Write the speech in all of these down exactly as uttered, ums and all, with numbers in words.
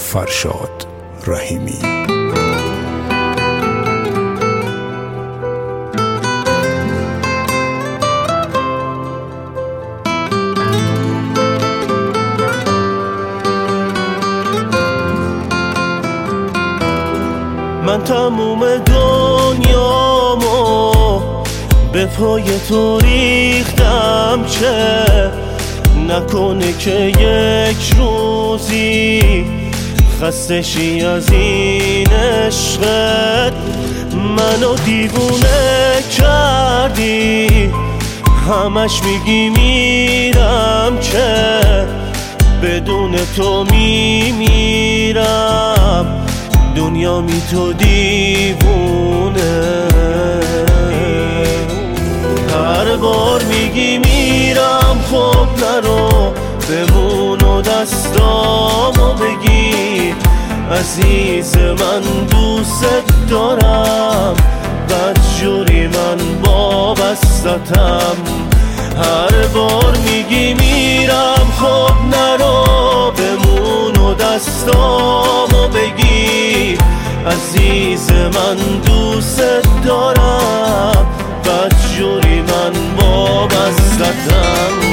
فرشاد رحیمی. من تموم دنیامو به پای تو ریختم، چه نکنه که یک روزی خسته شی از این عشقت. منو دیوونه کردی، همش میگی میرم، که بدون تو میمیرم. دنیا می تو دیوونه، هر بار میگی میرم، خب نرو بمون و دستامو بگیر. عزیز من دوست دارم، بدجوری من وابستم. هر بار میگی میرم، خب نرو بمون و دستامو بگیر. عزیز من دوست دارم، بدجوری من وابستم.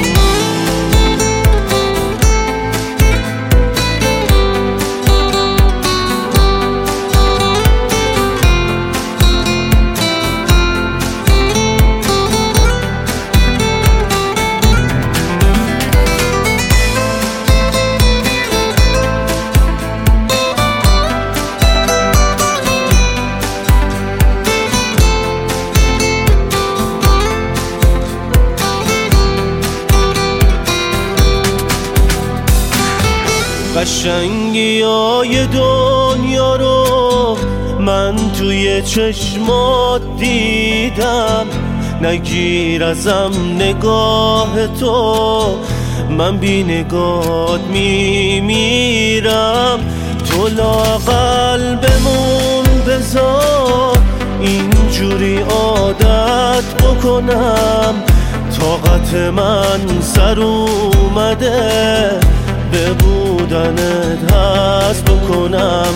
قشنگی های دنیا رو من توی چشمات دیدم، نگیر ازم نگاه تو، من بی نگاهت میمیرم. تو لااقل بمون بذار اینجوری عادت بکنم. طاقت من سر اومده، به بودنت هست بکنم.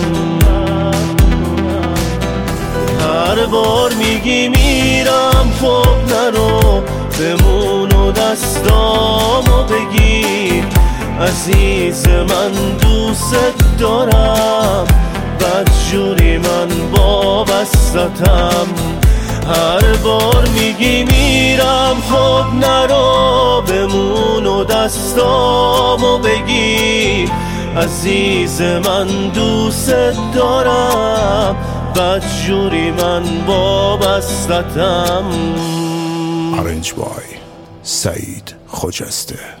هر بار میگی میرم، خب نرو بمون و دستامو بگیر. عزیز من دوست دارم، بدجوری من وابستم. هر بار میگی میرم، خب نرو بمون و دستامو بگیر. عزیز من دوست دارم، بدجوری من وابستم. آرنج بای سعید خجسته.